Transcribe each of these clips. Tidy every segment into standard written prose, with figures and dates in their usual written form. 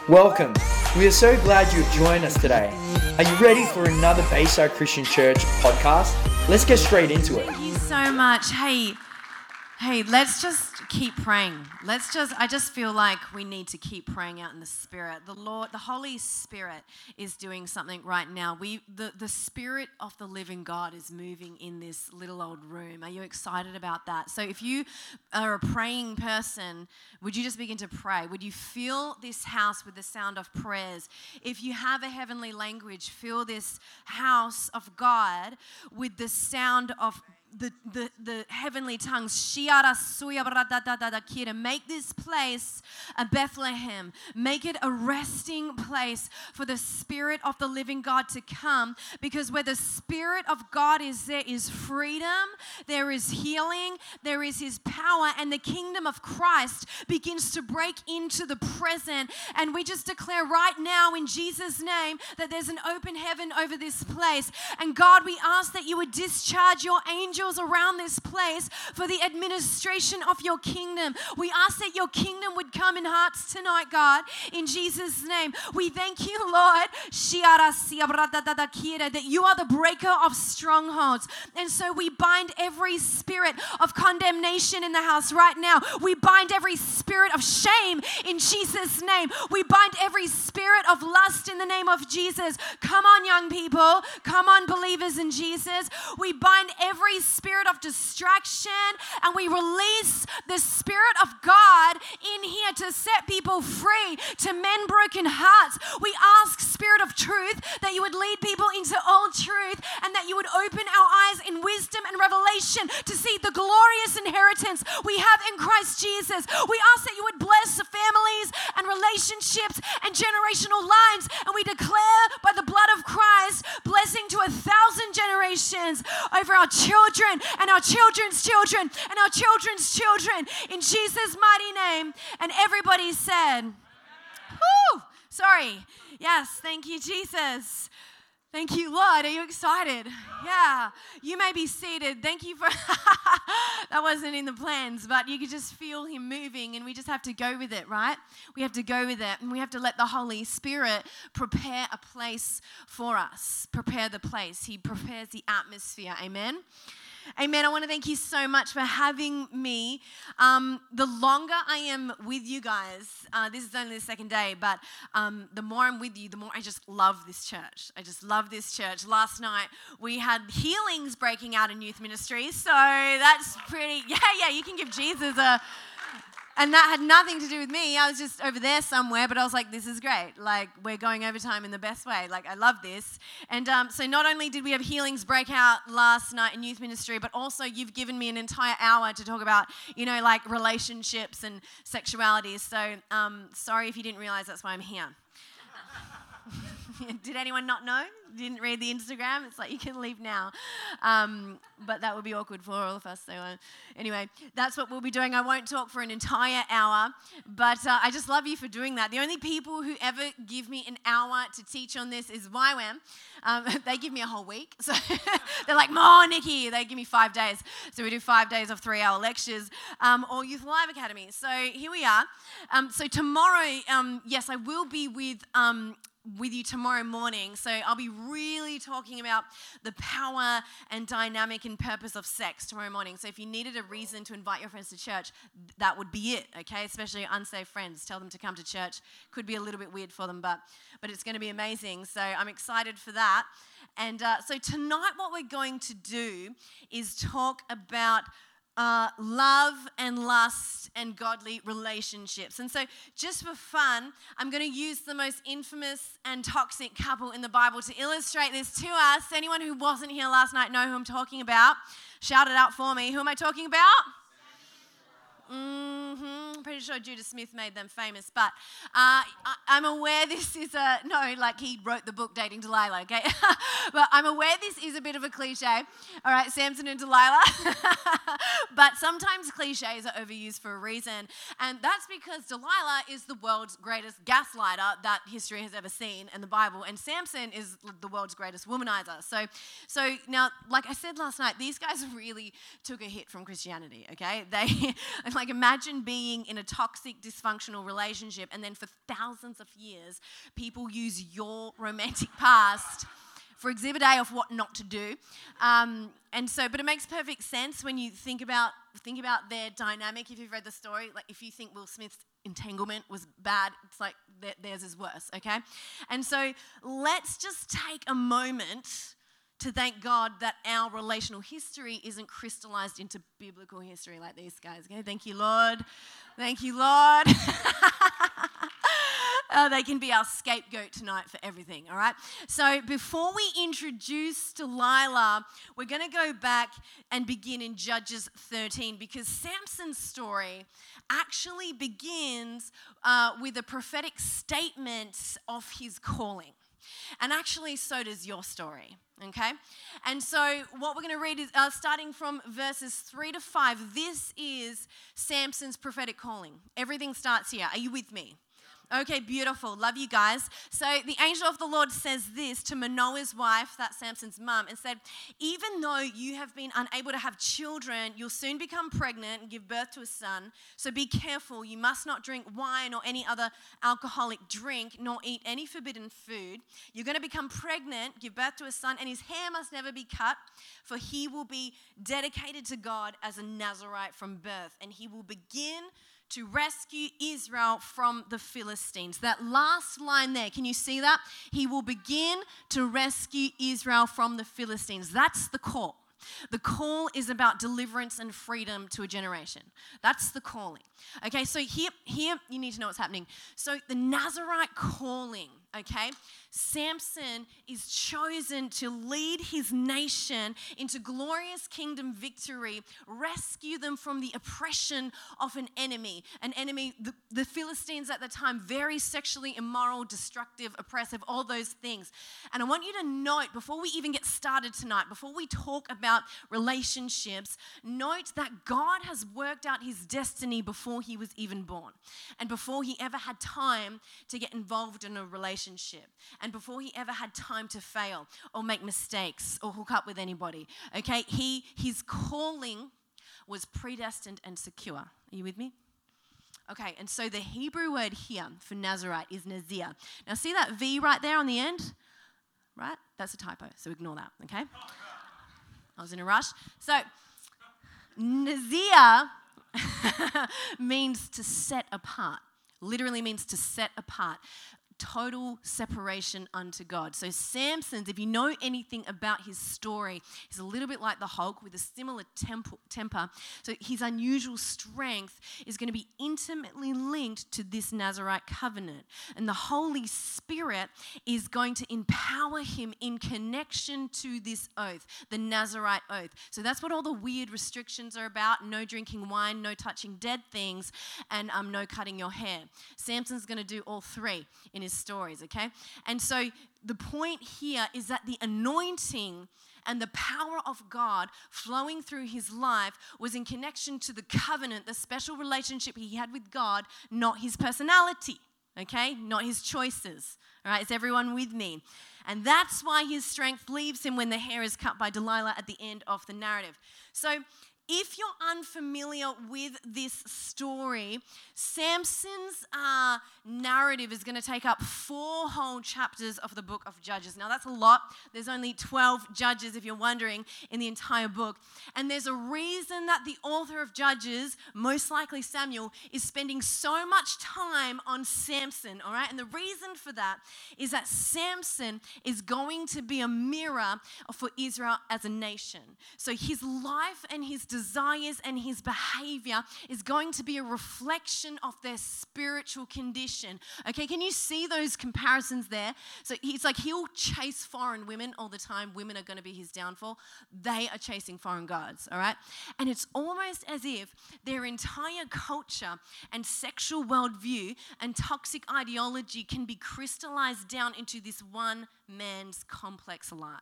Welcome. We are so glad you've joined us today. Are you ready for another Bayside Christian Church podcast? Let's get straight into it. Thank you so much. Hey, let's just keep praying. I just feel like we need to keep praying out in the Spirit. The Lord, the Holy Spirit is doing something right now. The Spirit of the living God is moving in this little old room. Are you excited about that? So if you are a praying person, would you just begin to pray? Would you fill this house with the sound of prayers? If you have a heavenly language, fill this house of God with the sound of the heavenly tongues. Make this place a Bethlehem. Make it a resting place for the Spirit of the living God to come, because where the Spirit of God is, there is freedom, there is healing, there is His power, and the kingdom of Christ begins to break into the present. And we just declare right now in Jesus' name that there's an open heaven over this place. And God, we ask that you would discharge your angels around this place for the administration of your kingdom. We ask that your kingdom would come in hearts tonight, God, in Jesus' name. We thank you, Lord, that you are the breaker of strongholds. And so we bind every spirit of condemnation in the house right now. We bind every spirit of shame in Jesus' name. We bind every spirit of lust in the name of Jesus. Come on, young people. Come on, believers in Jesus. We bind every spirit of distraction, and we release the Spirit of God in here to set people free, to mend broken hearts. We ask, Spirit of truth, that you would lead people into all truth, and that you would open our eyes in wisdom and revelation to see the glorious inheritance we have in Christ Jesus. We ask that you would bless families and relationships and generational lines, and we declare by the blood of Christ blessing to 1,000 generations over our children and our children's children and our children's children, in Jesus' mighty name. And everybody said, whoo, sorry. Yes, thank you, Jesus. Thank you, Lord. Are you excited? Yeah. You may be seated. Thank you for, that wasn't in the plans, but you could just feel Him moving, and we just have to go with it, right? We have to go with it, and we have to let the Holy Spirit prepare a place for us. Prepare the place. He prepares the atmosphere. Amen. Amen. I want to thank you so much for having me. The longer I am with you guys, this is only the second day, but the more I'm with you, the more I just love this church. I just love this church. Last night, we had healings breaking out in youth ministry, so that's pretty, yeah, you can give Jesus a... And that had nothing to do with me. I was just over there somewhere, but I was like, this is great. Like, we're going overtime in the best way. Like, I love this. And so not only did we have healings break out last night in youth ministry, but also you've given me an entire hour to talk about, like relationships and sexuality. So sorry if you didn't realize that's why I'm here. Did anyone not know? Didn't read the Instagram? It's like, you can leave now. But that would be awkward for all of us. So anyway, that's what we'll be doing. I won't talk for an entire hour, but I just love you for doing that. The only people who ever give me an hour to teach on this is YWAM. They give me a whole week. So they're like, more, Nikki. They give me 5 days. So we do 5 days of 3-hour lectures, or Youth Live Academy. So here we are. So tomorrow, yes, I will be with you tomorrow morning. So I'll be really talking about the power and dynamic and purpose of sex tomorrow morning. So if you needed a reason to invite your friends to church, that would be it, okay? Especially unsaved friends. Tell them to come to church. Could be a little bit weird for them, but it's going to be amazing. So I'm excited for that. And so tonight what we're going to do is talk about love and lust and godly relationships. And so just for fun, I'm going to use the most infamous and toxic couple in the Bible to illustrate this to us. Anyone who wasn't here last night know who I'm talking about? Shout it out for me. Who am I talking about? Pretty sure Judah Smith made them famous, but I'm aware this is he wrote the book Dating Delilah, okay? But I'm aware this is a bit of a cliche, all right, Samson and Delilah. But sometimes cliches are overused for a reason, and that's because Delilah is the world's greatest gaslighter that history has ever seen in the Bible, and Samson is the world's greatest womanizer. So now, like I said last night, these guys really took a hit from Christianity, okay? like imagine being in a toxic, dysfunctional relationship, and then for thousands of years, people use your romantic past for exhibit A of what not to do. But it makes perfect sense when you think about their dynamic. If you've read the story, like if you think Will Smith's entanglement was bad, it's like theirs is worse, okay? And so let's just take a moment to thank God that our relational history isn't crystallized into biblical history like these guys, okay? Thank you, Lord. Thank you, Lord. They can be our scapegoat tonight for everything, all right? So before we introduce Delilah, we're going to go back and begin in Judges 13 because Samson's story actually begins with a prophetic statement of his calling. And actually, so does your story, okay? And so what we're going to read is starting from verses 3 to 5. This is Samson's prophetic calling. Everything starts here. Are you with me? Okay, beautiful. Love you guys. So the angel of the Lord says this to Manoah's wife, that's Samson's mum, and said, even though you have been unable to have children, you'll soon become pregnant and give birth to a son. So be careful. You must not drink wine or any other alcoholic drink, nor eat any forbidden food. You're going to become pregnant, give birth to a son, and his hair must never be cut, for he will be dedicated to God as a Nazirite from birth, and he will begin to rescue Israel from the Philistines. That last line there, can you see that? He will begin to rescue Israel from the Philistines. That's the call. The call is about deliverance and freedom to a generation. That's the calling. Okay, so here you need to know what's happening. So the Nazirite calling, okay? Samson is chosen to lead his nation into glorious kingdom victory, rescue them from the oppression of an enemy. The Philistines at the time, very sexually immoral, destructive, oppressive, all those things. And I want you to note, before we even get started tonight, before we talk about relationships, note that God has worked out his destiny before he was even born and before he ever had time to get involved in a relationship. And before he ever had time to fail or make mistakes or hook up with anybody, okay? His calling was predestined and secure. Are you with me? Okay, and so the Hebrew word here for Nazirite is Nazir. Now see that V right there on the end? Right? That's a typo, so ignore that, okay? I was in a rush. So Nazir means to set apart. Literally means to set apart. Total separation unto God. So Samson's, if you know anything about his story, he's a little bit like the Hulk with a similar temper. So his unusual strength is going to be intimately linked to this Nazirite covenant. And the Holy Spirit is going to empower him in connection to this oath, the Nazirite oath. So that's what all the weird restrictions are about. No drinking wine, no touching dead things, and no cutting your hair. Samson's going to do all three in his stories, okay? And so the point here is that the anointing and the power of God flowing through his life was in connection to the covenant, the special relationship he had with God, not his personality, okay? Not his choices, all right? Is everyone with me? And that's why his strength leaves him when the hair is cut by Delilah at the end of the narrative. So if you're unfamiliar with this story, Samson's narrative is going to take up 4 whole chapters of the book of Judges. Now, that's a lot. There's only 12 judges, if you're wondering, in the entire book. And there's a reason that the author of Judges, most likely Samuel, is spending so much time on Samson, all right? And the reason for that is that Samson is going to be a mirror for Israel as a nation. So his life and his desires and his behavior is going to be a reflection of their spiritual condition. Okay, can you see those comparisons there? So it's like he'll chase foreign women all the time. Women are going to be his downfall. They are chasing foreign gods, all right? And it's almost as if their entire culture and sexual worldview and toxic ideology can be crystallized down into this one man's complex life.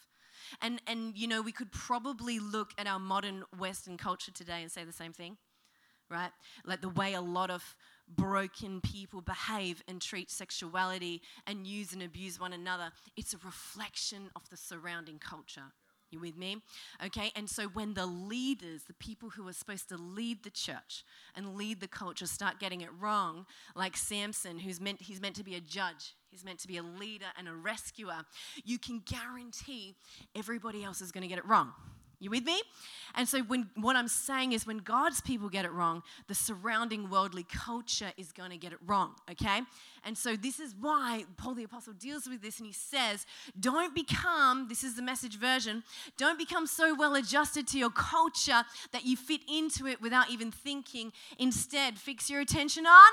And you know, we could probably look at our modern Western culture today and say the same thing, right? Like the way a lot of broken people behave and treat sexuality and use and abuse one another. It's a reflection of the surrounding culture. You with me? Okay, and so when the leaders, the people who are supposed to lead the church and lead the culture start getting it wrong, like Samson, he's meant to be a judge, he's meant to be a leader and a rescuer, you can guarantee everybody else is going to get it wrong. You with me? And so what I'm saying is when God's people get it wrong, the surrounding worldly culture is going to get it wrong, okay? And so this is why Paul the Apostle deals with this, and he says, don't become, this is the Message version, don't become so well adjusted to your culture that you fit into it without even thinking. Instead, fix your attention on.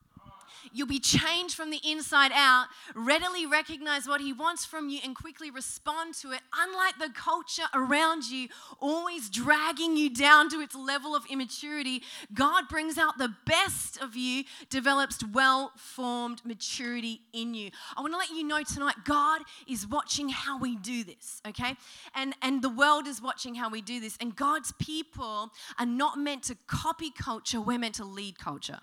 You'll be changed from the inside out, readily recognize what he wants from you and quickly respond to it. Unlike the culture around you, always dragging you down to its level of immaturity, God brings out the best of you, develops well-formed maturity in you. I want to let you know tonight, God is watching how we do this, okay? And the world is watching how we do this. And God's people are not meant to copy culture, we're meant to lead culture.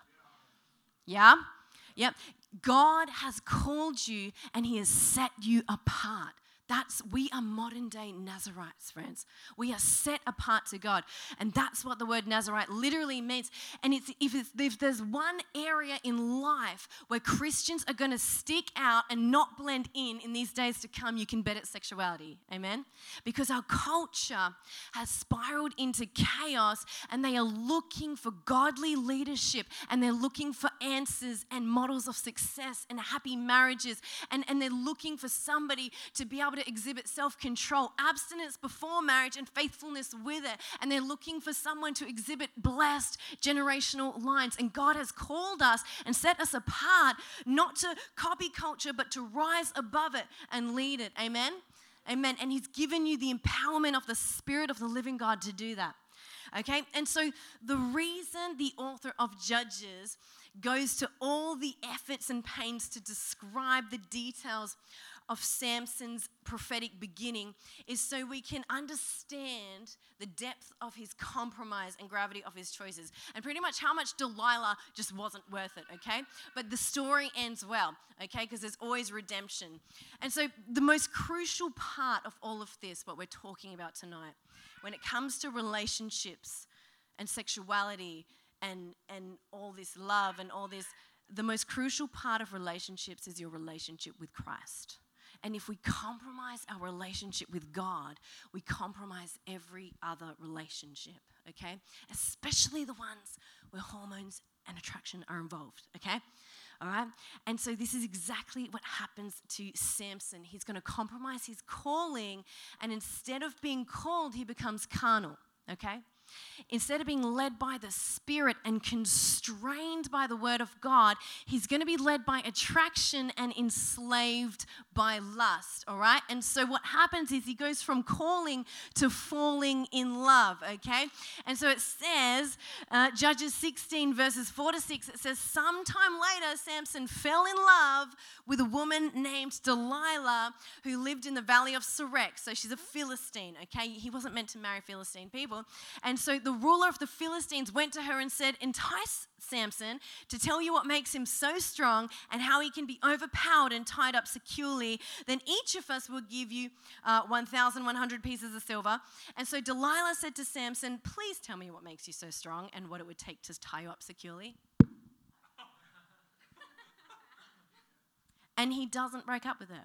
Yeah? Yep. God has called you and he has set you apart. We are modern day Nazarites, friends. We are set apart to God. And that's what the word Nazarite literally means. And if there's one area in life where Christians are going to stick out and not blend in these days to come, you can bet it's sexuality. Amen? Because our culture has spiraled into chaos and they are looking for godly leadership and they're looking for answers and models of success and happy marriages and they're looking for somebody to be able to exhibit self-control, abstinence before marriage, and faithfulness with it. And they're looking for someone to exhibit blessed generational lines. And God has called us and set us apart not to copy culture, but to rise above it and lead it. Amen? Amen. And he's given you the empowerment of the Spirit of the living God to do that. Okay? And so the reason the author of Judges goes to all the efforts and pains to describe the details of Samson's prophetic beginning is so we can understand the depth of his compromise and gravity of his choices and pretty much how much Delilah just wasn't worth it, okay? But the story ends well, okay, because there's always redemption. And so the most crucial part of all of this, what we're talking about tonight, when it comes to relationships and sexuality and all this love and all this, the most crucial part of relationships is your relationship with Christ. And if we compromise our relationship with God, we compromise every other relationship, okay? Especially the ones where hormones and attraction are involved, okay? All right? And so this is exactly what happens to Samson. He's going to compromise his calling, and instead of being called, he becomes carnal, okay? Instead of being led by the Spirit and constrained by the Word of God, he's going to be led by attraction and enslaved by lust, all right? And so what happens is he goes from calling to falling in love, okay? And so it says, Judges 16 verses 4-6, it says, sometime later, Samson fell in love with a woman named Delilah who lived in the valley of Sorek. So she's a Philistine, okay? He wasn't meant to marry Philistine people. And so the ruler of the Philistines went to her and said, entice Samson to tell you what makes him so strong and how he can be overpowered and tied up securely. Then each of us will give you 1,100 pieces of silver. And so Delilah said to Samson, please tell me what makes you so strong and what it would take to tie you up securely. And he doesn't break up with her.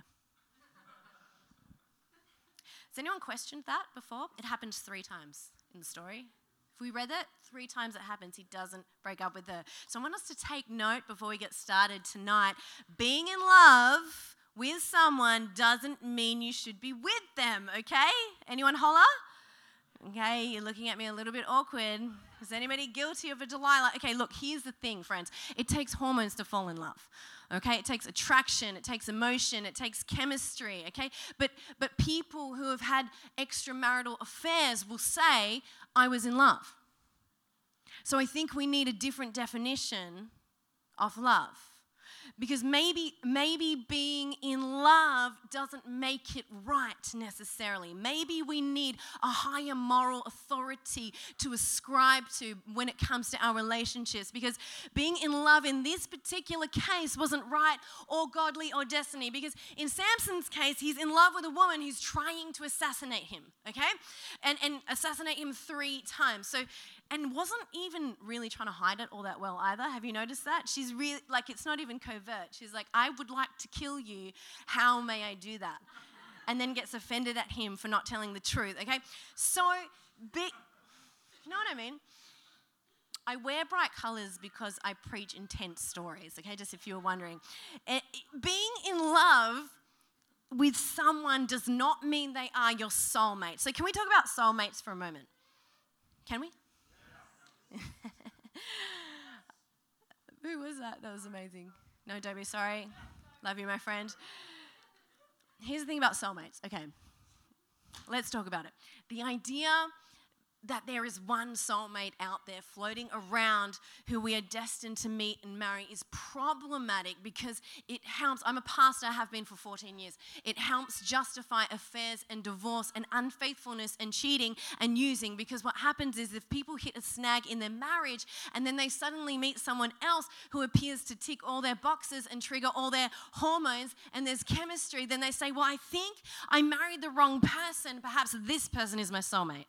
Has anyone questioned that before? It happens 3 times in the story. If we read it, 3 times it happens, he doesn't break up with her. So I want us to take note before we get started tonight. Being in love with someone doesn't mean you should be with them, okay? Anyone holler? Okay, you're looking at me a little bit awkward. Is anybody guilty of a Delilah? Okay, look, here's the thing, friends. It takes hormones to fall in love. Okay, it takes attraction, it takes emotion, it takes chemistry, okay? But people who have had extramarital affairs will say, I was in love. So I think we need a different definition of love. Because maybe being in love doesn't make it right necessarily. Maybe we need a higher moral authority to ascribe to when it comes to our relationships, because being in love in this particular case wasn't right or godly or destiny. Because in Samson's case, he's in love with a woman who's trying to assassinate him, okay? And assassinate him 3 times. So, and wasn't even really trying to hide it all that well either. Have you noticed that? She's really, like, it's not even covert. She's like, I would like to kill you. How may I do that? And then gets offended at him for not telling the truth, okay? So, you know what I mean? I wear bright colors because I preach intense stories, okay? Just if you were wondering. Being in love with someone does not mean they are your soulmate. So can we talk about soulmates for a moment? Can we? Who was that? That was amazing. No, don't be sorry. Love you, my friend. Here's the thing about soulmates. Okay, let's talk about it. The idea that there is one soulmate out there floating around who we are destined to meet and marry is problematic, because it helps. I'm a pastor, I have been for 14 years. It helps justify affairs and divorce and unfaithfulness and cheating and using, because what happens is if people hit a snag in their marriage and then they suddenly meet someone else who appears to tick all their boxes and trigger all their hormones and there's chemistry, then they say, well, I think I married the wrong person. Perhaps this person is my soulmate.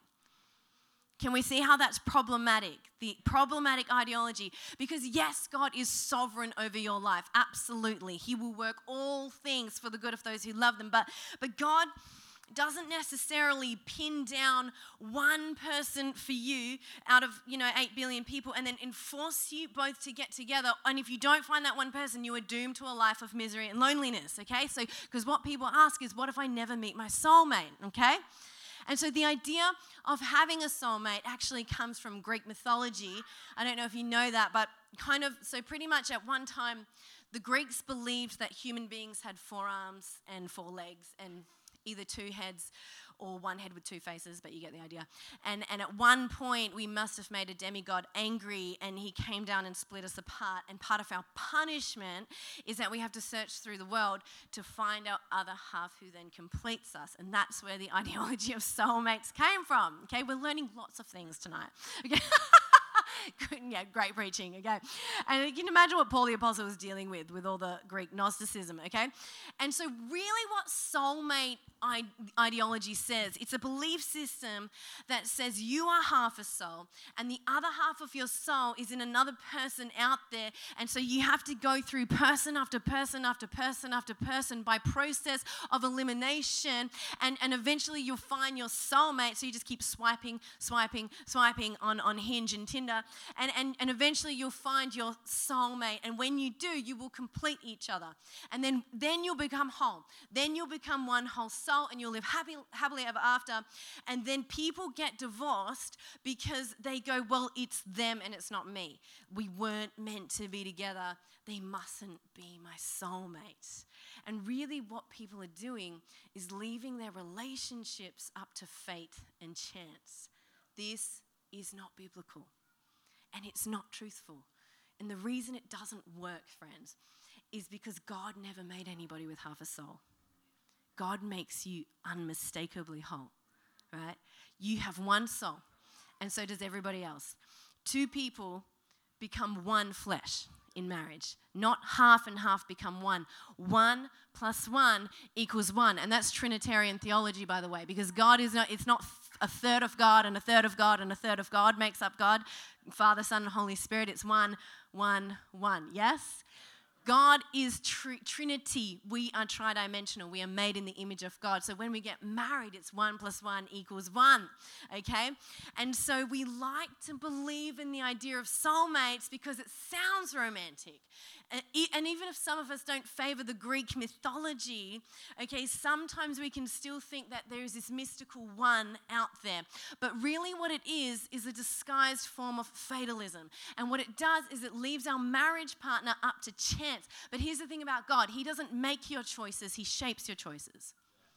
Can we see how that's problematic? The problematic ideology. Because yes, God is sovereign over your life. Absolutely. He will work all things for the good of those who love them. But God doesn't necessarily pin down one person for you out of, 8 billion people and then enforce you both to get together. And if you don't find that one person, you are doomed to a life of misery and loneliness, okay? So, because what people ask is, what if I never meet my soulmate, okay? And so the idea of having a soulmate actually comes from Greek mythology. I don't know if you know that, but so pretty much at one time, the Greeks believed that human beings had 4 arms and 4 legs and either 2 heads or 1 head with 2 faces, but you get the idea. And at one point, we must have made a demigod angry, and he came down and split us apart. And part of our punishment is that we have to search through the world to find our other half, who then completes us. And that's where the ideology of soulmates came from. Okay, we're learning lots of things tonight. Okay. Yeah, great preaching, okay? And you can imagine what Paul the Apostle was dealing with all the Greek Gnosticism, okay? And so really what soulmate ideology says, it's a belief system that says you are half a soul and the other half of your soul is in another person out there, and so you have to go through person after person after person after person by process of elimination, and eventually you'll find your soulmate. So you just keep swiping on Hinge and Tinder, and eventually you'll find your soulmate, and when you do, you will complete each other, and then you'll become whole. Then you'll become one whole soul, and you'll live happily ever after. And then people get divorced because they go, well, it's them and it's not me. We weren't meant to be together. They mustn't be my soulmate. And really what people are doing is leaving their relationships up to fate and chance. This is not biblical. And it's not truthful. And the reason it doesn't work, friends, is because God never made anybody with half a soul. God makes you unmistakably whole, right? You have one soul, and so does everybody else. 2 people become one flesh in marriage. Not half and half become one. 1 + 1 = 1. And that's Trinitarian theology, by the way, because God is not, it's not a third of God and a third of God and a third of God makes up God. Father, Son, and Holy Spirit. It's 1, 1, 1. Yes? God is Trinity. We are tridimensional. We are made in the image of God. So when we get married, it's 1 + 1 = 1. Okay? And so we like to believe in the idea of soulmates because it sounds romantic. And even if some of us don't favor the Greek mythology, okay, sometimes we can still think that there is this mystical one out there. But really what it is a disguised form of fatalism. And what it does is it leaves our marriage partner up to chance. But here's the thing about God. He doesn't make your choices. He shapes your choices.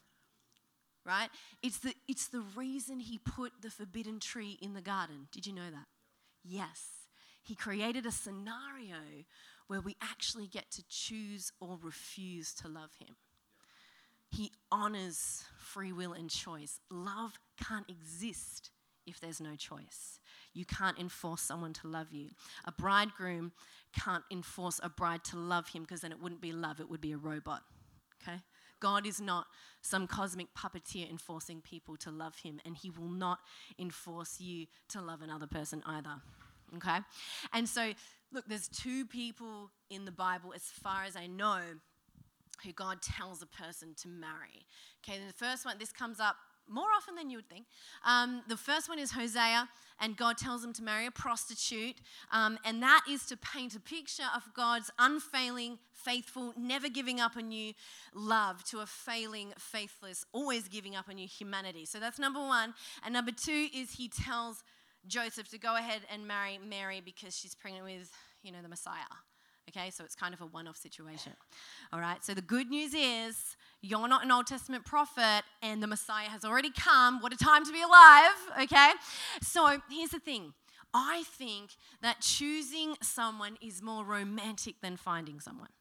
Right? It's the reason he put the forbidden tree in the garden. Did you know that? Yes. He created a scenario where we actually get to choose or refuse to love him. He honors free will and choice. Love can't exist if there's no choice. You can't enforce someone to love you. A bridegroom can't enforce a bride to love him, because then it wouldn't be love, it would be a robot, okay? God is not some cosmic puppeteer enforcing people to love him, and he will not enforce you to love another person either, okay? And so, look, there's two people in the Bible, as far as I know, who God tells a person to marry. Okay, the first one, this comes up more often than you would think. The first one is Hosea, and God tells him to marry a prostitute, and that is to paint a picture of God's unfailing, faithful, never giving up on you love to a failing, faithless, always giving up on you humanity. So that's number one. And number two is he tells Joseph to go ahead and marry Mary because she's pregnant with, the Messiah. Okay, so it's kind of a one-off situation. All right, so the good news is you're not an Old Testament prophet and the Messiah has already come. What a time to be alive, okay? So here's the thing. I think that choosing someone is more romantic than finding someone.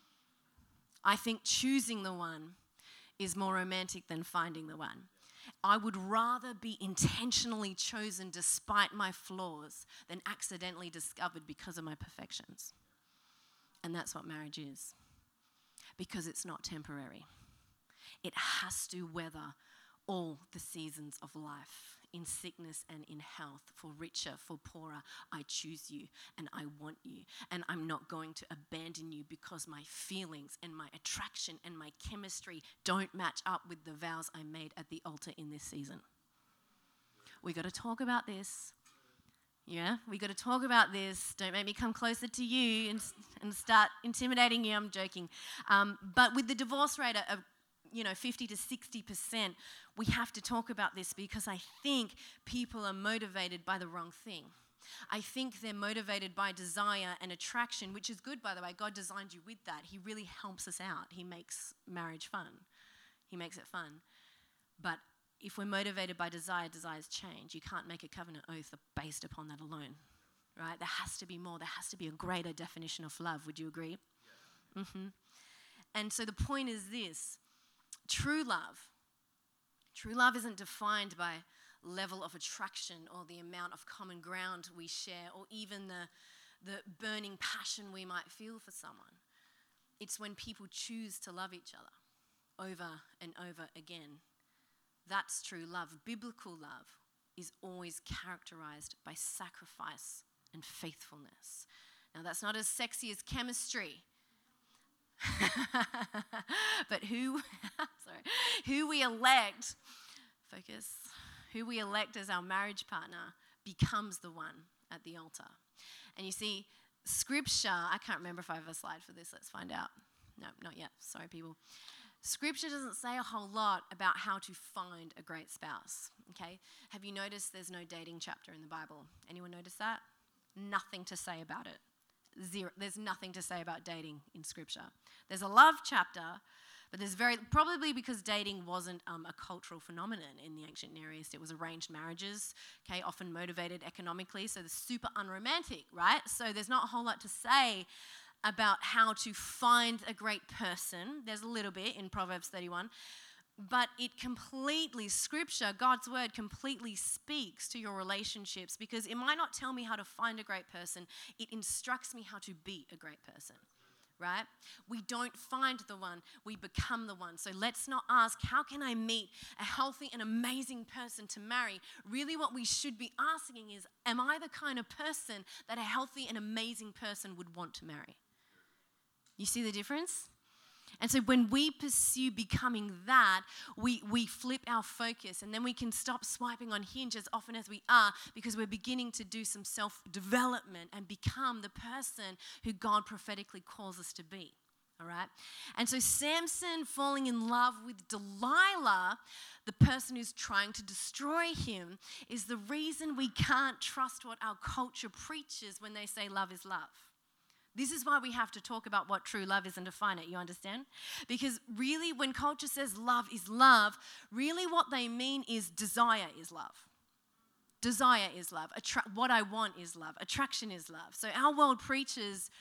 I think choosing the one is more romantic than finding the one. I would rather be intentionally chosen despite my flaws than accidentally discovered because of my perfections. And that's what marriage is. Because it's not temporary. It has to weather all the seasons of life, in sickness and in health, for richer, for poorer. I choose you and I want you. And I'm not going to abandon you because my feelings and my attraction and my chemistry don't match up with the vows I made at the altar in this season. We got to talk about this. Yeah, we got to talk about this. Don't make me come closer to you and start intimidating you. I'm joking. But with the divorce rate of 50 to 60%, we have to talk about this because I think people are motivated by the wrong thing. I think they're motivated by desire and attraction, which is good, by the way. God designed you with that. He really helps us out. He makes marriage fun. He makes it fun. But if we're motivated by desires change. You can't make a covenant oath based upon that alone, right? There has to be more. There has to be a greater definition of love. Would you agree? Yeah. Mm-hmm. And so the point is this. True love isn't defined by level of attraction or the amount of common ground we share or even the burning passion we might feel for someone. It's when people choose to love each other over and over again. That's true love. Biblical love is always characterized by sacrifice and faithfulness. Now, that's not as sexy as chemistry. But who we elect, who we elect as our marriage partner becomes the one at the altar. And you see, Scripture, I can't remember if I have a slide for this. Let's find out. No, not yet. Sorry, people. Scripture doesn't say a whole lot about how to find a great spouse, okay? Have you noticed there's no dating chapter in the Bible? Anyone notice that? Nothing to say about it. Zero. There's nothing to say about dating in Scripture. There's a love chapter, but there's probably because dating wasn't a cultural phenomenon in the ancient Near East. It was arranged marriages, okay, often motivated economically, so they're super unromantic, right? So there's not a whole lot to say about how to find a great person. There's a little bit in Proverbs 31, but Scripture, God's word completely speaks to your relationships because it might not tell me how to find a great person. It instructs me how to be a great person, right? We don't find the one, we become the one. So let's not ask, how can I meet a healthy and amazing person to marry? Really what we should be asking is, am I the kind of person that a healthy and amazing person would want to marry? You see the difference? And so when we pursue becoming that, we flip our focus and then we can stop swiping on Hinge as often as we are because we're beginning to do some self-development and become the person who God prophetically calls us to be. All right? And so Samson falling in love with Delilah, the person who's trying to destroy him, is the reason we can't trust what our culture preaches when they say love is love. This is why we have to talk about what true love is and define it, you understand? Because really when culture says love is love, really what they mean is desire is love. Desire is love. What I want is love. Attraction is love. So our world preaches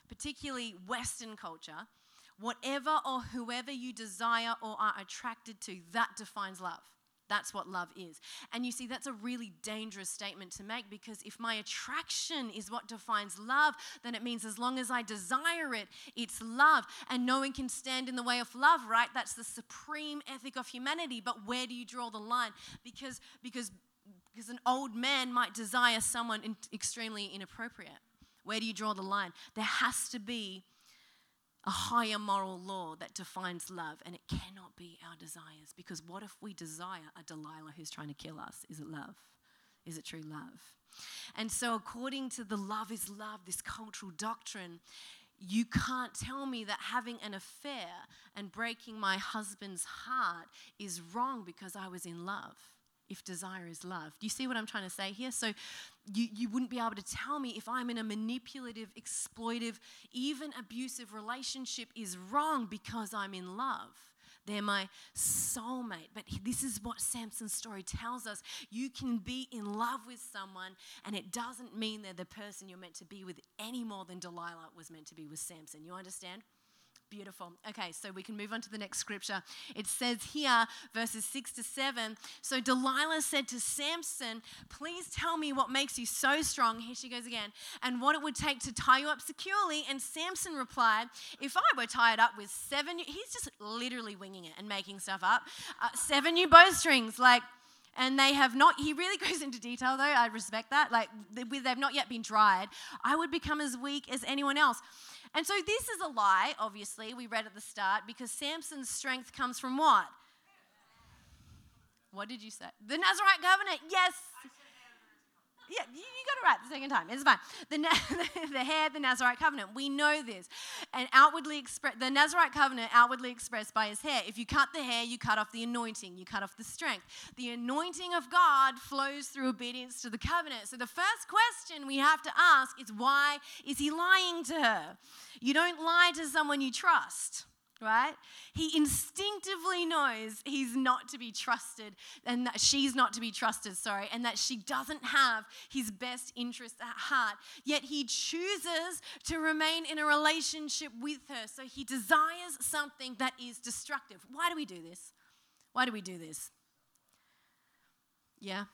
particularly Western culture, whatever or whoever you desire or are attracted to, that defines love. That's what love is. And you see, that's a really dangerous statement to make, because if my attraction is what defines love, then it means as long as I desire it, it's love. And no one can stand in the way of love, right? That's the supreme ethic of humanity. But where do you draw the line? Because an old man might desire someone extremely inappropriate. Where do you draw the line? There has to be a higher moral law that defines love, and it cannot be our desires. Because what if we desire a Delilah who's trying to kill us? Is it love? Is it true love? And so according to the love is love, this cultural doctrine, you can't tell me that having an affair and breaking my husband's heart is wrong because I was in love. If desire is love. Do you see what I'm trying to say here? So you wouldn't be able to tell me if I'm in a manipulative, exploitive, even abusive relationship is wrong because I'm in love. They're my soulmate. But this is what Samson's story tells us. You can be in love with someone, and it doesn't mean they're the person you're meant to be with any more than Delilah was meant to be with Samson. You understand? Beautiful. Okay, so we can move on to the next scripture. It says here, verses 6-7, so Delilah said to Samson, please tell me what makes you so strong, here she goes again, and what it would take to tie you up securely. And Samson replied, if I were tied up with 7, he's just literally winging it and making stuff up, 7 new bowstrings, and they have not, he really goes into detail though, I respect that, they've not yet been dried, I would become as weak as anyone else. And so this is a lie, obviously, we read at the start, because Samson's strength comes from what? What did you say? The Nazarite covenant, yes. Yeah, you got it right the second time. It's fine. The hair, the Nazarite covenant. We know this. And the Nazarite covenant outwardly expressed by his hair. If you cut the hair, you cut off the anointing. You cut off the strength. The anointing of God flows through obedience to the covenant. So the first question we have to ask is, why is he lying to her? You don't lie to someone you trust. Right? He instinctively knows he's not to be trusted, and that she's not to be trusted, and that she doesn't have his best interest at heart. Yet he chooses to remain in a relationship with her. So he desires something that is destructive. Why do we do this? Why do we do this? Yeah?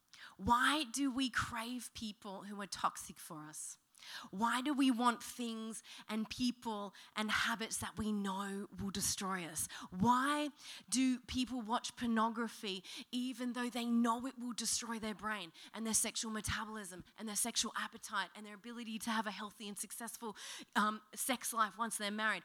Why do we crave people who are toxic for us? Why do we want things and people and habits that we know will destroy us? Why do people watch pornography even though they know it will destroy their brain and their sexual metabolism and their sexual appetite and their ability to have a healthy and successful sex life once they're married?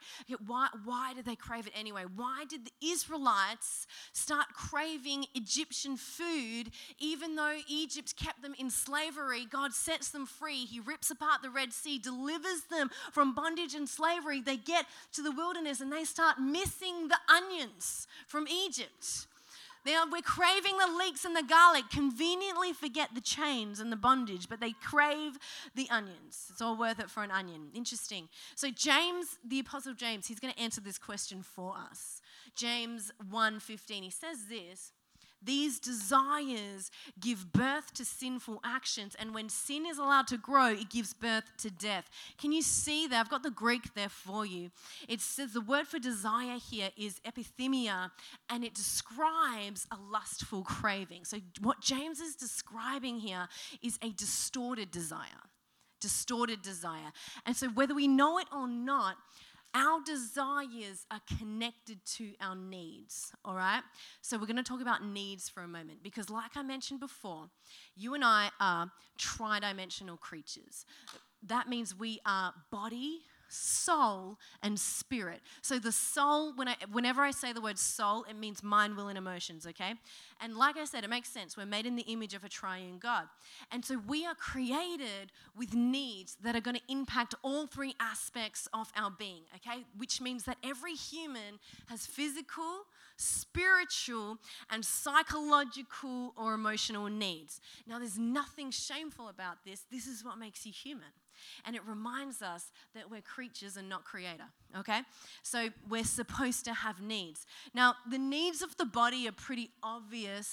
Why do they crave it anyway? Why did the Israelites start craving Egyptian food even though Egypt kept them in slavery? God sets them free. He rips apart the Red Sea, delivers them from bondage and slavery. They get to the wilderness and they start missing the onions from Egypt. We're craving the leeks and the garlic, conveniently forget the chains and the bondage, but they crave the onions. It's all worth it for an onion. Interesting. So James, the Apostle James, he's going to answer this question for us. James 1:15, he says this, these desires give birth to sinful actions, and when sin is allowed to grow, it gives birth to death. Can you see that? I've got the Greek there for you. It says the word for desire here is epithemia, and it describes a lustful craving. So what James is describing here is a distorted desire. Distorted desire. And so whether we know it or not, our desires are connected to our needs, all right? So we're going to talk about needs for a moment, because like I mentioned before, you and I are tridimensional creatures. That means we are body, soul, and spirit. So the soul, whenever I say the word soul, it means mind, will, and emotions, okay? And like I said, it makes sense. We're made in the image of a triune God. And so we are created with needs that are going to impact all 3 aspects of our being, okay? Which means that every human has physical, spiritual, and psychological or emotional needs. Now, there's nothing shameful about this. This is what makes you human. And it reminds us that we're creatures and not creator, okay? So we're supposed to have needs. Now, the needs of the body are pretty obvious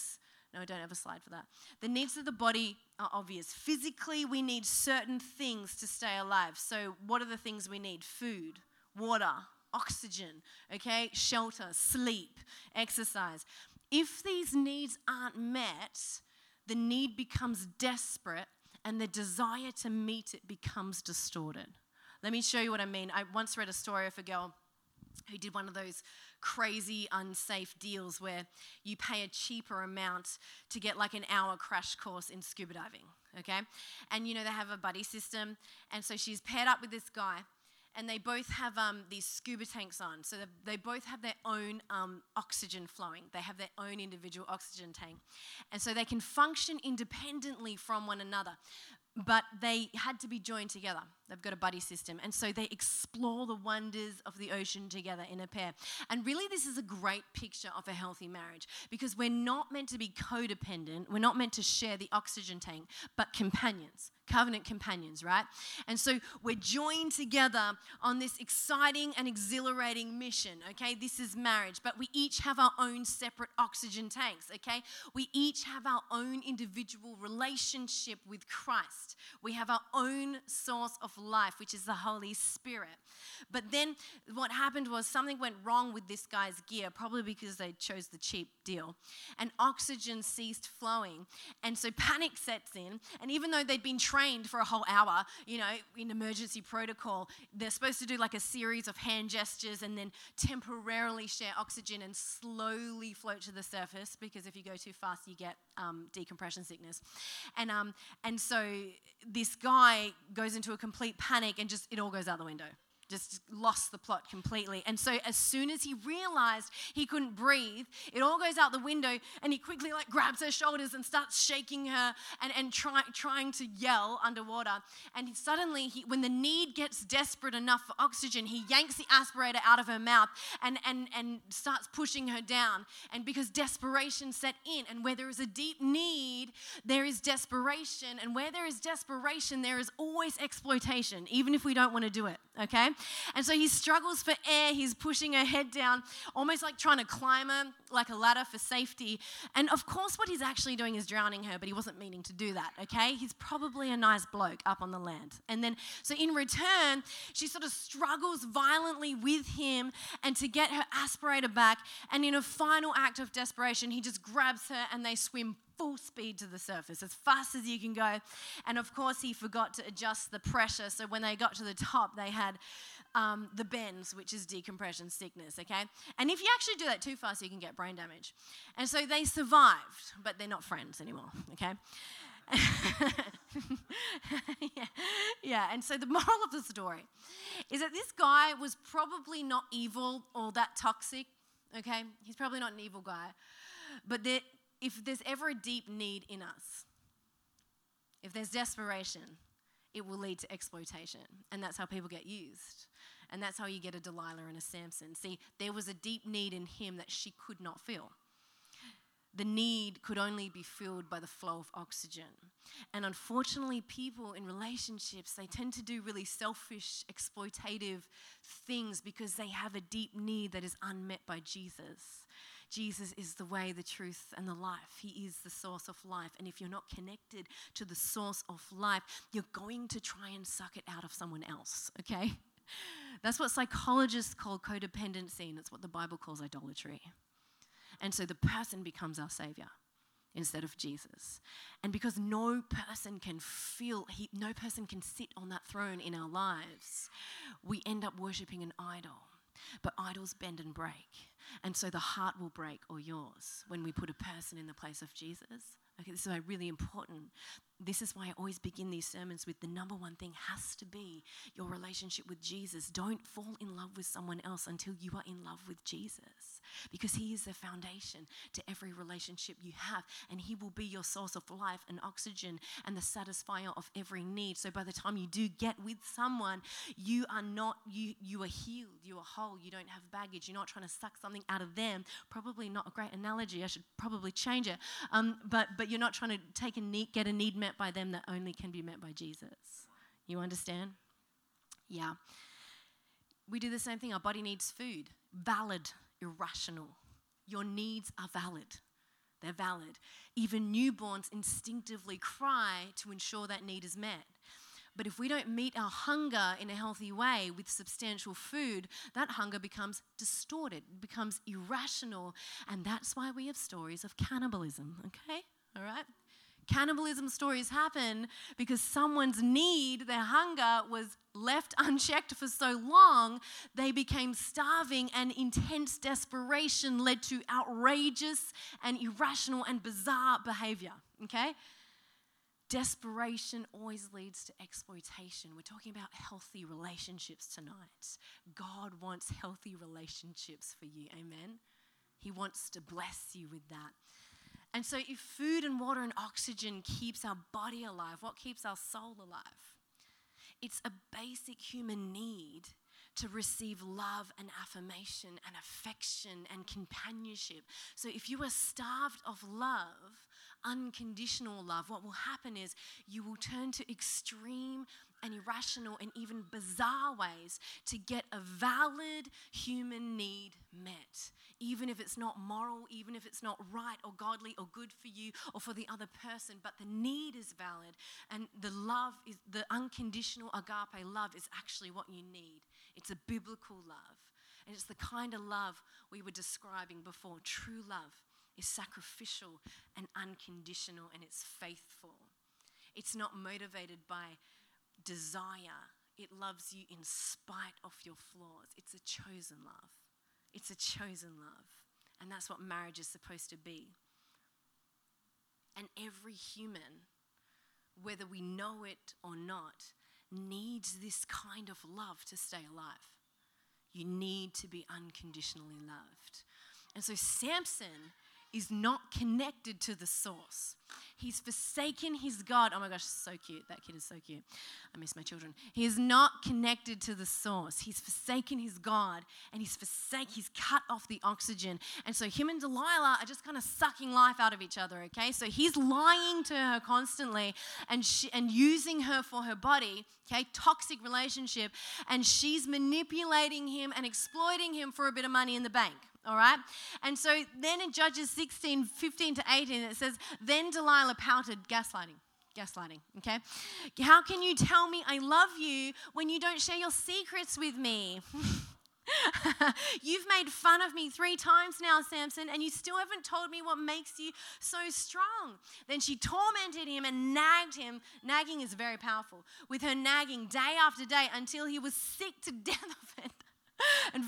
No, don't have a slide for that. The needs of the body are obvious. Physically, we need certain things to stay alive. So what are the things we need? Food, water, oxygen, okay? Shelter, sleep, exercise. If these needs aren't met, the need becomes desperate and the desire to meet it becomes distorted. Let me show you what I mean. I once read a story of a girl who did one of those crazy, unsafe deals where you pay a cheaper amount to get like an hour crash course in scuba diving, okay? And they have a buddy system, and so she's paired up with this guy, and they both have these scuba tanks on. So they both have their own oxygen flowing. They have their own individual oxygen tank. And so they can function independently from one another. But they had to be joined together. They've got a buddy system. And so they explore the wonders of the ocean together in a pair. And really, this is a great picture of a healthy marriage, because we're not meant to be codependent. We're not meant to share the oxygen tank, but companions, covenant companions, right? And so we're joined together on this exciting and exhilarating mission, okay? This is marriage, but we each have our own separate oxygen tanks, okay? We each have our own individual relationship with Christ. We have our own source of life, which is the Holy Spirit. But then what happened was something went wrong with this guy's gear, probably because they chose the cheap deal. And oxygen ceased flowing. And so panic sets in. And even though they'd been trained for a whole hour, in emergency protocol, they're supposed to do like a series of hand gestures and then temporarily share oxygen and slowly float to the surface, because if you go too fast, you get decompression sickness. And so this guy goes into a complete panic and it all goes out the window. Just lost the plot completely. And so as soon as he realized he couldn't breathe, it all goes out the window, and he quickly grabs her shoulders and starts shaking her and trying to yell underwater. And suddenly, when the need gets desperate enough for oxygen, he yanks the aspirator out of her mouth and starts pushing her down. And because desperation set in, and where there is a deep need, there is desperation. And where there is desperation, there is always exploitation, even if we don't want to do it, okay? And so he struggles for air. He's pushing her head down, almost like trying to climb her like a ladder for safety. And of course, what he's actually doing is drowning her, but he wasn't meaning to do that, okay? He's probably a nice bloke up on the land. And then, so in return, she sort of struggles violently with him and to get her aspirator back. And in a final act of desperation, he just grabs her and they swim full speed to the surface, as fast as you can go. And of course, he forgot to adjust the pressure. So when they got to the top, they had the bends, which is decompression sickness, okay? And if you actually do that too fast, you can get brain damage. And so they survived, but they're not friends anymore, okay? Yeah. And so the moral of the story is that this guy was probably not evil or that toxic, okay? He's probably not an evil guy. But if there's ever a deep need in us, if there's desperation, it will lead to exploitation. And that's how people get used. And that's how you get a Delilah and a Samson. See, there was a deep need in him that she could not fill. The need could only be filled by the flow of oxygen. And unfortunately, people in relationships, they tend to do really selfish, exploitative things because they have a deep need that is unmet by Jesus. Jesus is the way, the truth, and the life. He is the source of life. And if you're not connected to the source of life, you're going to try and suck it out of someone else, okay? That's what psychologists call codependency, and it's what the Bible calls idolatry. And so the person becomes our savior instead of Jesus. And because no person can sit on that throne in our lives, we end up worshiping an idol. But idols bend and break. And so the heart will break, or yours, when we put a person in the place of Jesus. Okay, this is why really important. This is why I always begin these sermons with the number one thing has to be your relationship with Jesus. Don't fall in love with someone else until you are in love with Jesus, because he is the foundation to every relationship you have, and he will be your source of life and oxygen and the satisfier of every need. So by the time you do get with someone, you are healed, you are whole, you don't have baggage, you're not trying to suck something out of them. Probably not a great analogy, I should probably change it. But you're not trying to get a need met by them that only can be met by Jesus. You understand? Yeah. We do the same thing. Our body needs food. Valid, irrational. Your needs are valid. They're valid. Even newborns instinctively cry to ensure that need is met. But if we don't meet our hunger in a healthy way with substantial food, that hunger becomes distorted, becomes irrational, and that's why we have stories of cannibalism, okay? All right? Cannibalism stories happen because someone's need, their hunger, was left unchecked for so long, they became starving, and intense desperation led to outrageous and irrational and bizarre behavior, okay? Desperation always leads to exploitation. We're talking about healthy relationships tonight. God wants healthy relationships for you, amen? He wants to bless you with that. And so if food and water and oxygen keeps our body alive, what keeps our soul alive? It's a basic human need to receive love and affirmation and affection and companionship. So if you are starved of love, unconditional love, what will happen is you will turn to extreme and irrational and even bizarre ways to get a valid human need met. Even if it's not moral, even if it's not right or godly or good for you or for the other person, but the need is valid, and the love is, the unconditional agape love is actually what you need. It's a biblical love, and it's the kind of love we were describing before. True love is sacrificial and unconditional, and it's faithful. It's not motivated by desire. It loves you in spite of your flaws. It's a chosen love. It's a chosen love. And that's what marriage is supposed to be. And every human, whether we know it or not, needs this kind of love to stay alive. You need to be unconditionally loved. And so Samson is not connected to the source. He's forsaken his God. Oh my gosh, so cute. That kid is so cute. I miss my children. He is not connected to the source. He's forsaken his God, and he's cut off the oxygen. And so him and Delilah are just kind of sucking life out of each other, okay? So he's lying to her constantly and using her for her body, okay? Toxic relationship. And she's manipulating him and exploiting him for a bit of money in the bank. All right? And so then in Judges 16, 15 to 18, it says, then Delilah pouted, gaslighting, okay? How can you tell me I love you when you don't share your secrets with me? You've made fun of me 3 times now, Samson, and you still haven't told me what makes you so strong. Then she tormented him and nagged him. Nagging is very powerful. With her nagging day after day until he was sick to death of it. And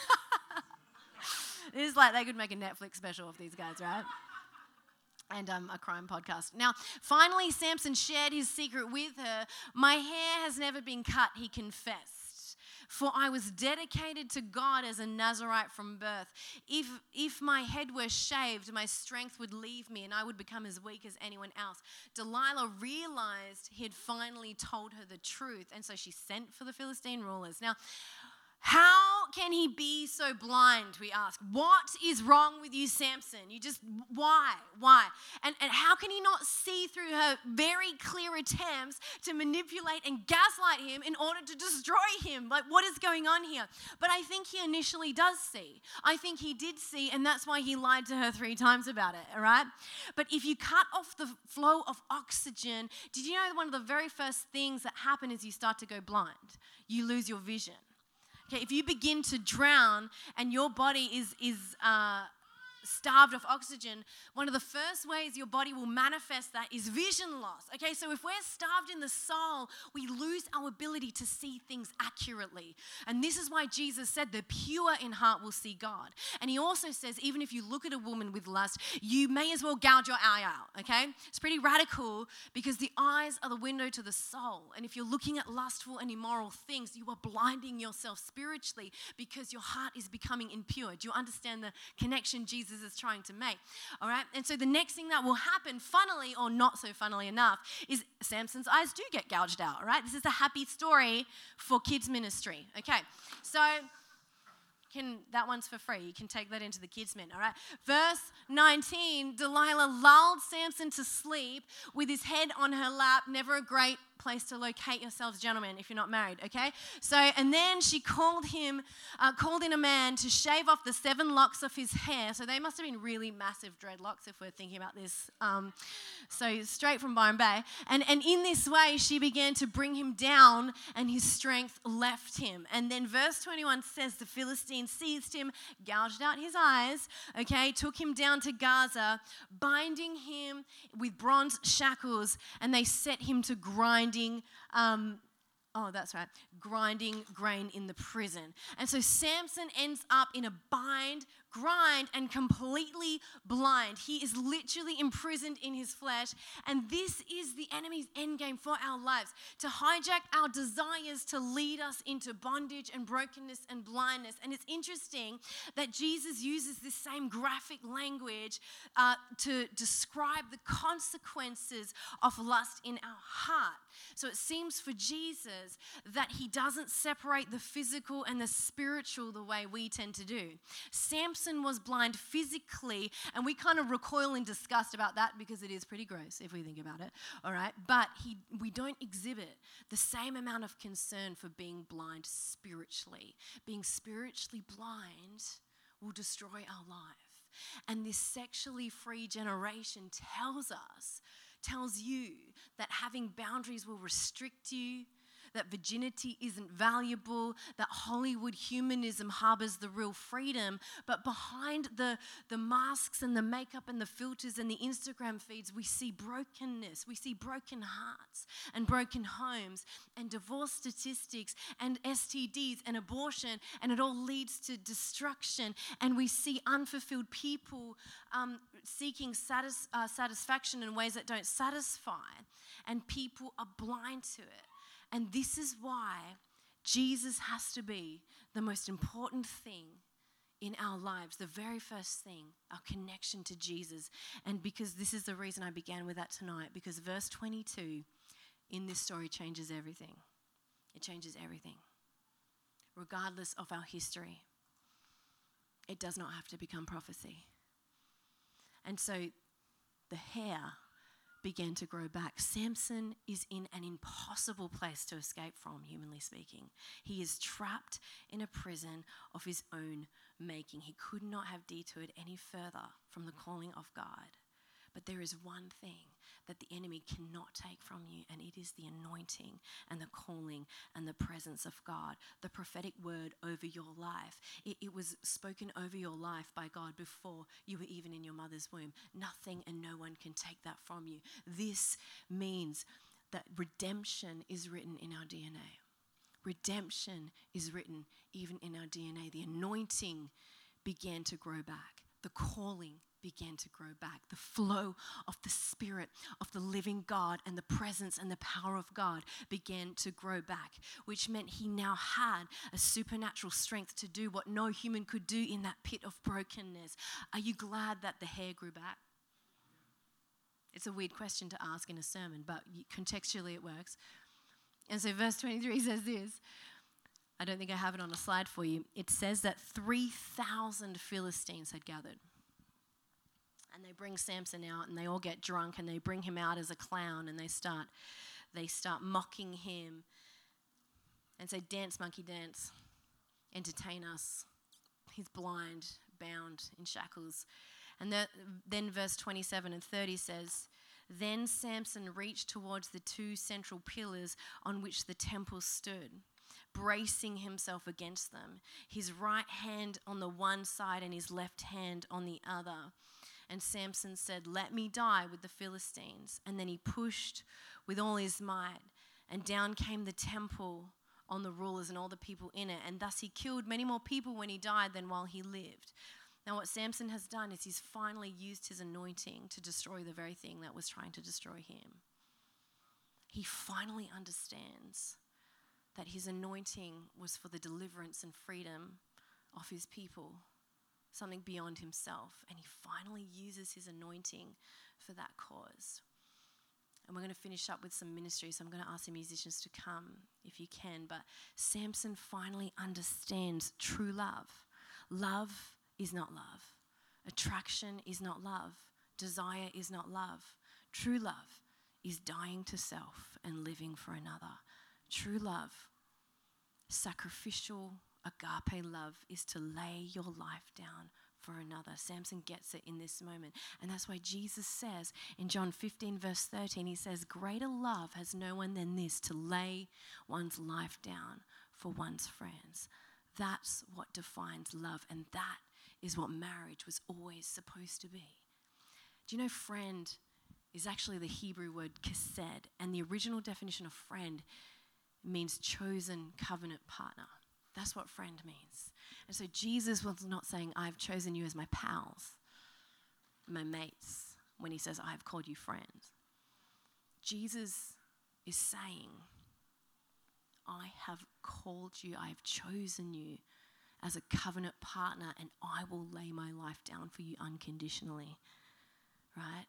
it's like they could make a Netflix special of these guys, right? And a crime podcast. Now, finally, Samson shared his secret with her. My hair has never been cut, he confessed. For I was dedicated to God as a Nazirite from birth. If my head were shaved, my strength would leave me and I would become as weak as anyone else. Delilah realized he had finally told her the truth, and so she sent for the Philistine rulers. Now, how can he be so blind, we ask? What is wrong with you, Samson? Why? And how can he not see through her very clear attempts to manipulate and gaslight him in order to destroy him? Like, what is going on here? But I think he initially does see. I think he did see, and that's why he lied to her 3 times about it, all right? But if you cut off the flow of oxygen, did you know one of the very first things that happen is you start to go blind? You lose your vision. Okay, if you begin to drown and your body is starved of oxygen, one of the first ways your body will manifest that is vision loss. Okay, so if we're starved in the soul, we lose our ability to see things accurately. And this is why Jesus said the pure in heart will see God. And he also says, even if you look at a woman with lust, you may as well gouge your eye out, okay? It's pretty radical because the eyes are the window to the soul. And if you're looking at lustful and immoral things, you are blinding yourself spiritually because your heart is becoming impure. Do you understand the connection Jesus is trying to make? All right, and so the next thing that will happen, funnily or not so funnily enough, is Samson's eyes do get gouged out. All right, this is a happy story for kids ministry. Okay, so that one's for free. You can take that into the kids' min. All right, verse 19. Delilah lulled Samson to sleep with his head on her lap. Never a great place to locate yourselves, gentlemen, if you're not married, okay? So, and then she called in a man to shave off the 7 locks of his hair. So they must have been really massive dreadlocks if we're thinking about this. So straight from Byron Bay. And in this way, she began to bring him down and his strength left him. And then verse 21 says the Philistines seized him, gouged out his eyes, okay, took him down to Gaza, binding him with bronze shackles, and they set him to grinding grain in the prison. And so Samson ends up in a grind, and completely blind. He is literally imprisoned in his flesh. And this is the enemy's end game for our lives, to hijack our desires to lead us into bondage and brokenness and blindness. And it's interesting that Jesus uses this same graphic language to describe the consequences of lust in our heart. So it seems for Jesus that he doesn't separate the physical and the spiritual the way we tend to do. Samson was blind physically, and we kind of recoil in disgust about that because it is pretty gross if we think about it, all right? But we don't exhibit the same amount of concern for being blind spiritually. Being spiritually blind will destroy our life. And this sexually free generation tells you that having boundaries will restrict you, that virginity isn't valuable, that Hollywood humanism harbors the real freedom. But behind the masks and the makeup and the filters and the Instagram feeds, we see brokenness. We see broken hearts and broken homes and divorce statistics and STDs and abortion, and it all leads to destruction. And we see unfulfilled people seeking satisfaction in ways that don't satisfy, and people are blind to it. And this is why Jesus has to be the most important thing in our lives, the very first thing, our connection to Jesus. And because this is the reason I began with that tonight, because verse 22 in this story changes everything. It changes everything. Regardless of our history, it does not have to become prophecy. And so the hair began to grow back. Samson is in an impossible place to escape from, humanly speaking. He is trapped in a prison of his own making. He could not have detoured any further from the calling of God. But there is one thing that the enemy cannot take from you, and it is the anointing and the calling and the presence of God, the prophetic word over your life. It was spoken over your life by God before you were even in your mother's womb. Nothing and no one can take that from you. This means that redemption is written in our DNA. Redemption is written even in our DNA. The anointing began to grow back. The calling began to grow back. The flow of the Spirit of the living God and the presence and the power of God began to grow back, which meant he now had a supernatural strength to do what no human could do in that pit of brokenness. Are you glad that the hair grew back? It's a weird question to ask in a sermon, but contextually it works. And so verse 23 says this. I don't think I have it on a slide for you. It says that 3,000 Philistines had gathered. And they bring Samson out, and they all get drunk, and they bring him out as a clown, and they start mocking him and say, "Dance, monkey, dance. Entertain us." He's blind, bound in shackles. And then verse 27 and 30 says, "Then Samson reached towards the 2 central pillars on which the temple stood, bracing himself against them, his right hand on the one side and his left hand on the other. And Samson said, 'Let me die with the Philistines.' And then he pushed with all his might, and down came the temple on the rulers and all the people in it. And thus he killed many more people when he died than while he lived." Now what Samson has done is he's finally used his anointing to destroy the very thing that was trying to destroy him. He finally understands that his anointing was for the deliverance and freedom of his people, something beyond himself. And he finally uses his anointing for that cause. And we're going to finish up with some ministry, so I'm going to ask the musicians to come if you can. But Samson finally understands true love. Love is not love. Attraction is not love. Desire is not love. True love is dying to self and living for another. True love, sacrificial, agape love, is to lay your life down for another. Samson gets it in this moment. And that's why Jesus says in John 15 verse 13, he says, greater love has no one than this, to lay one's life down for one's friends. That's what defines love, and that is what marriage was always supposed to be. Do you know friend is actually the Hebrew word chesed, and the original definition of friend means chosen covenant partner. That's what friend means. And so Jesus was not saying, I've chosen you as my pals, my mates, when he says, I've called you friends. Jesus is saying, I have called you, I have chosen you as a covenant partner, and I will lay my life down for you unconditionally, right?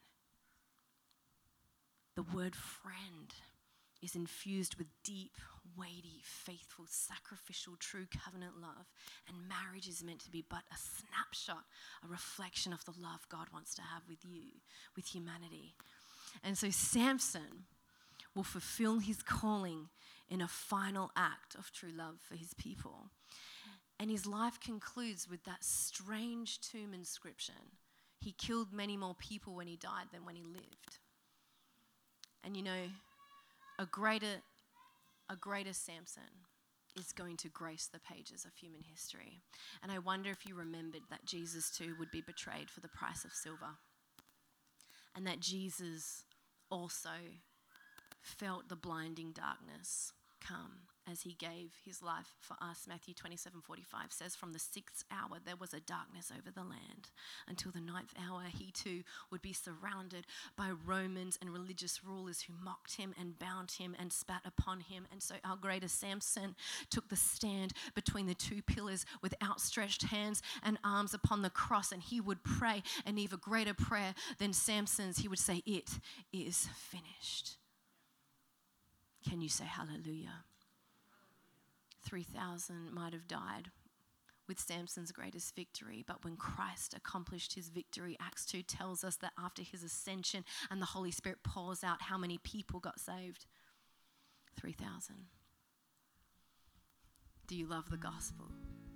The word friend is infused with deep, weighty, faithful, sacrificial, true covenant love. And marriage is meant to be but a snapshot, a reflection of the love God wants to have with you, with humanity. And so Samson will fulfill his calling in a final act of true love for his people. And his life concludes with that strange tomb inscription. He killed many more people when he died than when he lived. And you know, a greater Samson is going to grace the pages of human history. And I wonder if you remembered that Jesus too would be betrayed for the price of silver. And that Jesus also felt the blinding darkness come as he gave his life for us. Matthew 27:45 says, from the 6th hour there was a darkness over the land until the 9th hour. He too would be surrounded by Romans and religious rulers who mocked him and bound him and spat upon him. And so our greater Samson took the stand between the two pillars with outstretched hands and arms upon the cross, and he would pray an even greater prayer than Samson's. He would say, it is finished. Can you say hallelujah? 3,000 might have died with Samson's greatest victory, but when Christ accomplished his victory, Acts 2 tells us that after his ascension and the Holy Spirit pours out, how many people got saved? 3,000. Do you love the gospel?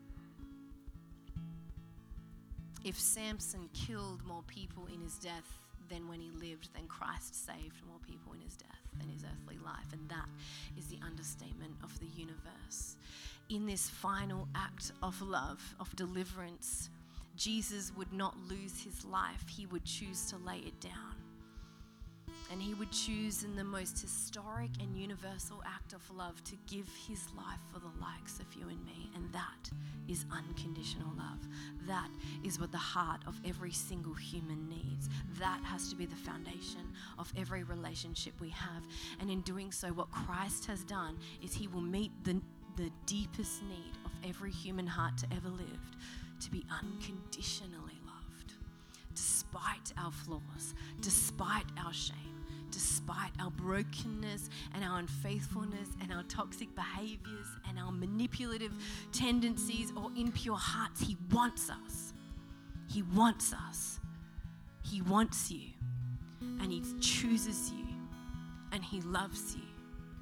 If Samson killed more people in his death than when he lived, then Christ saved more people in his death than his earthly life. And that is the understatement of the universe. In this final act of love, of deliverance, Jesus would not lose his life. He would choose to lay it down. And he would choose in the most historic and universal act of love to give his life for the likes of you and me. And that is unconditional love. That is what the heart of every single human needs. That has to be the foundation of every relationship we have. And in doing so, what Christ has done is he will meet the deepest need of every human heart to ever lived, to be unconditionally loved, despite our flaws, despite our shame, despite our brokenness and our unfaithfulness and our toxic behaviors and our manipulative tendencies or impure hearts. He wants us. He wants us. He wants you. And he chooses you. And he loves you.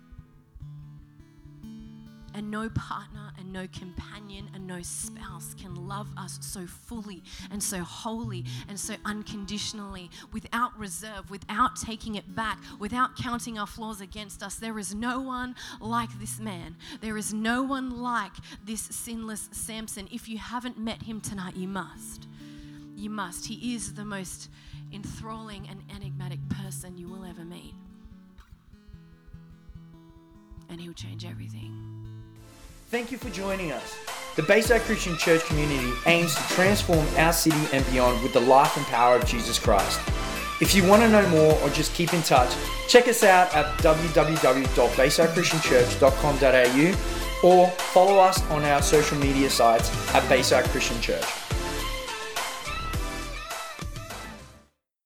And no partner and no companion and no spouse can love us so fully and so wholly and so unconditionally, without reserve, without taking it back, without counting our flaws against us. There is no one like this man. There is no one like this sinless Samson. If you haven't met him tonight, you must. You must. He is the most enthralling and enigmatic person you will ever meet. And he'll change everything. Thank you for joining us. The Bayside Christian Church community aims to transform our city and beyond with the life and power of Jesus Christ. If you want to know more or just keep in touch, check us out at www.baysidechristianchurch.com.au or follow us on our social media sites at Bayside Christian Church.